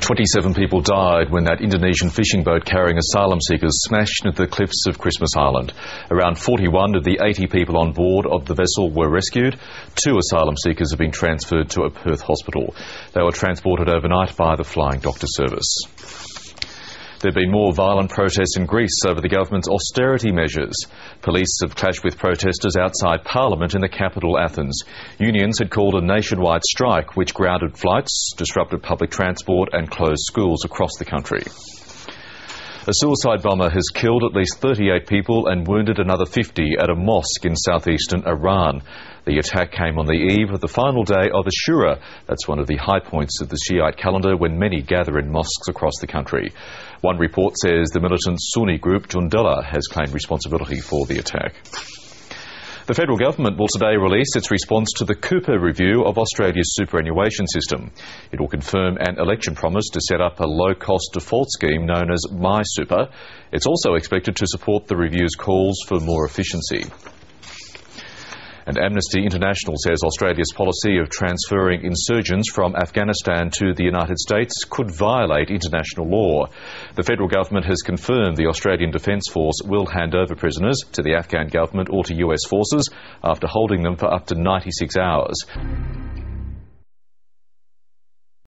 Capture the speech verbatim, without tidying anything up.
twenty-seven people died when that Indonesian fishing boat carrying asylum seekers smashed into the cliffs of Christmas Island. Around forty-one of the eighty people on board of the vessel were rescued. Two asylum seekers have been transferred to a Perth hospital. They were transported overnight by the Flying Doctor Service. There have been more violent protests in Greece over the government's austerity measures. Police have clashed with protesters outside Parliament in the capital, Athens. Unions had called a nationwide strike which grounded flights, disrupted public transport and closed schools across the country. A suicide bomber has killed at least thirty-eight people and wounded another fifty at a mosque in southeastern Iran. The attack came on the eve of the final day of Ashura. That's one of the high points of the Shiite calendar when many gather in mosques across the country. One report says the militant Sunni group Jundullah has claimed responsibility for the attack. The federal government will today release its response to the Cooper review of Australia's superannuation system. It will confirm an election promise to set up a low-cost default scheme known as MySuper. It's also expected to support the review's calls for more efficiency. And Amnesty International says Australia's policy of transferring insurgents from Afghanistan to the United States could violate international law. The federal government has confirmed the Australian Defence Force will hand over prisoners to the Afghan government or to U S forces after holding them for up to ninety-six hours.